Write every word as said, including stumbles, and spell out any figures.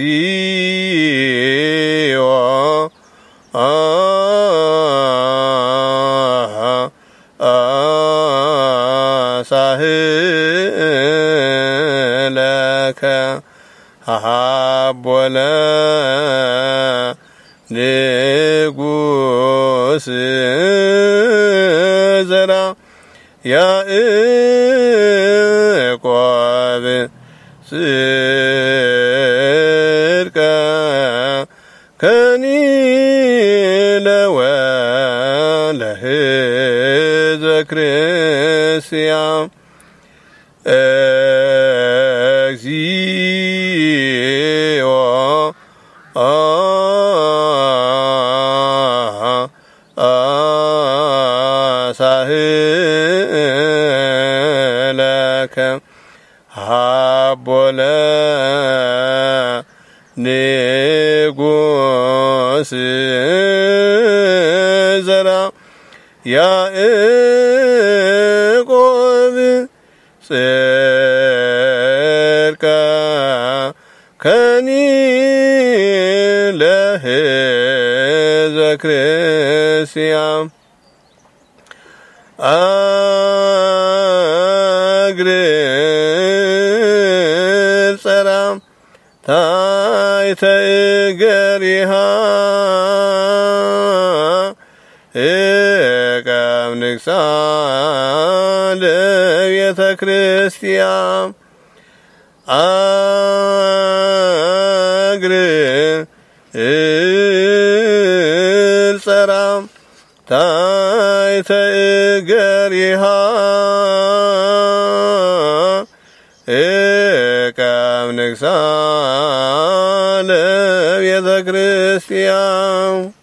እግዚኦ ሳህለከ ሀቦለ ንጉስ ዘራ ያዕቆብ ጽድቀ ከኒለወ ለሕዝበ ክርስቲያን እግዚኦ ሳህለከ ሀቦለ ንጉስ ዘራ ያዕቆብ ጽድቀ ከኒለሕዝበ ክርስቲያን አግርል ጸራ ታሕተ እገሪሃ ዕቀብ ንግሣ ለቤተ ክርስቲያን አግርል ጸራ ታሕተ እገሪሃ ዕቀብ ንግሣ ለቤተ ክርስቲያን